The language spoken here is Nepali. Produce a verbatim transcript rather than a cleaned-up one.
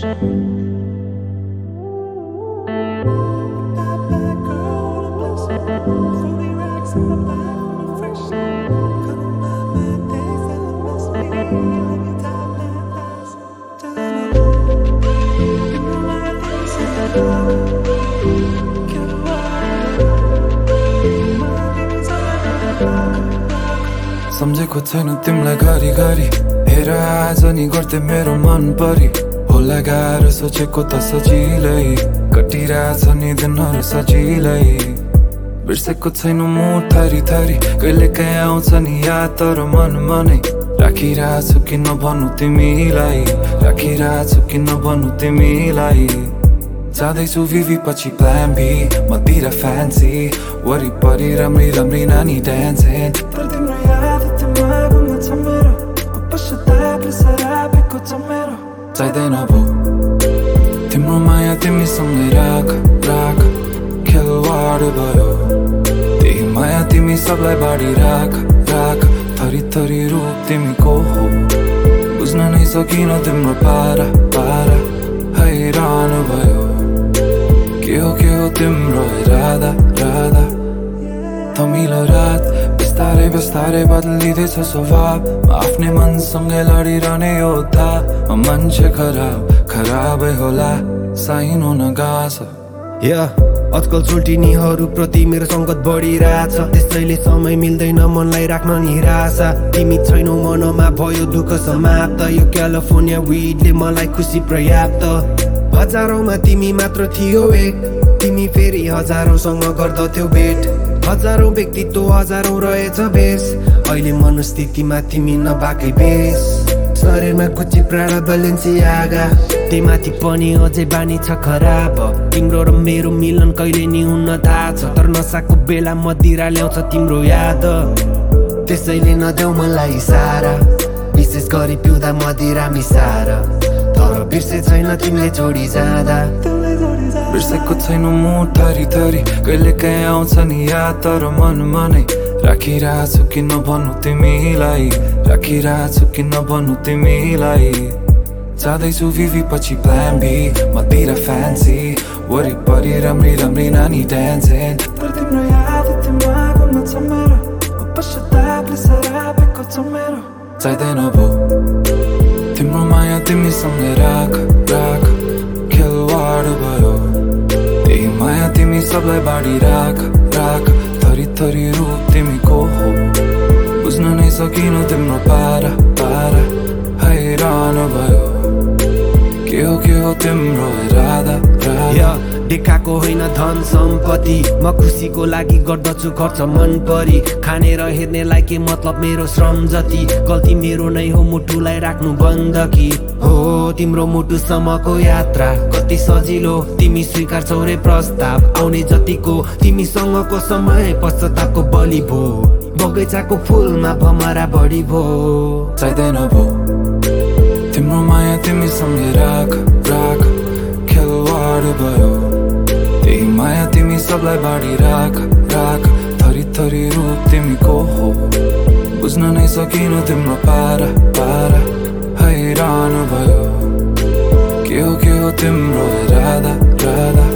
सम्झेको छैन तिमीलाई घरि घरि हेर आज नि गर्दै मेरो मन परी होला गाह्रो सोचेको त सजिलै कटिरहेछ नि दिनहरू सजिलै बिर्सेको छैन म थरी थरी कहिले काहीँ आउँछ नि याद तर मन मनै राखिरहेछु किन भन्नु तिमीलाई राखिरहेछु किन भन्नु तिमीलाई जाँदैछु विवि पछि प्लान बी मतिर फ्यान्सी वरिपरि राम्री राम्री नानी ड्यान्सिङ तर तिम्रो याद दिमागमा छ मेरो पश्चातापले सरापेको छ मेरो चाहिँदैन भो तिम्रो माया तिमीसँगै राख राख खेलवाड भयो त्यही माया तिमी सबलाई बाँडी राख राख थरी थरी रूप तिमीको हो बुझ्न नै सकिन तिम्रो पारा पारा हैरान भयो के हो के हो तिम्रो इरादा राधा तमिलो रात बिस्तारै बिस्तारै बदलिँदैछ स्वभाव म आफ्नै मनसँगै लडिरहने योद्धा म मान्छे खराब खराबै होला साइन हुन गाँछ या आजकल चुल्टिनीहरू प्रति मेरो सङ्गत बढिरहेछ त्यसैले समय मिल्दैन मनलाई राख्न निराशा तिमी छैनौ मनमा भयो दुःख समाप्त यो क्यालिफोर्निया विडले मलाई खुसी पर्याप्त हजारौंमा तिमी मात्र थियो एक तिमी फेरि हजारौंसँग गर्दथ्यौ भेट हजारौं व्यक्तित्व हजारौं रहेछ बेस अहिले मनस्थितिमा तिमी नभएकै बेस शरीरमा गुच्ची प्राडा बालेन्सियागा त्यहीमाथि पनि अझै बानी छ खराब तिम्रो र मेरो मिलन कहिले नि हुन थाहा छ तर नसाको बेला मदिरा ल्याउँछ तिम्रो याद त्यसैले नदेऊ मलाई इसारा विशेष गरी पिउँदा मदिरा मिसार तर बिर्से छैन तिमीले छोडी जाँदा बिर्सेको छैन म थरी थरी कहिले काहीँ आउँछ नि याद तर मन मनै राखिरहेछु किन भन्नु तिमीलाई राखिरहेछु किन भन्नु तिमीलाई जाँदैछु विवि पछि प्लान बी मतिर फ्यान्सी वरिपरि राम्री राम्री नानी ड्यान्सिङ तर तिम्रो याद दिमागमा छ मेरो पश्चातापले सरापेको छ मेरो चाहिँदैन भो तिम्रो माया तिमीसँगै राख राख खेलवाड भयो त्यही माया तिमी सबलाई बाँडी राख राख थरी थरी रूप तिमीको हो बुझ्न नै सकिन तिम्रो पारा पारा हैरान भयो के हो के हो तिम्रो इरादा राधा देखाएको होइन धन सम्पत्ति म खुसीको लागि गर्दछु खर्च मन परी खाने र हेर्नेलाई के मतलब मेरो श्रम जति गल्ती मेरो नै हो मुटुलाई राख्नु बन्दकी हो तिम्रो मुटुसम्मको यात्रा कति सजिलो तिमी स्वीकार्छौ रे प्रस्ताव आउने जतिको तिमीसँगको समय पश्चातापको बलि भो बगैँचाको फुलमा भमरा बढी भो चाहिँदैन भो तिम्रो माया तिमीसँगै राख राख खेलवाड भयो त्यही माया तिमी सबलाई बाँडी राख राख थरी थरी रूप तिमीको हो बुझ्न नै सकिन तिम्रो पारा पारा हैरान भयो के हो के हो तिम्रो इरादा राधा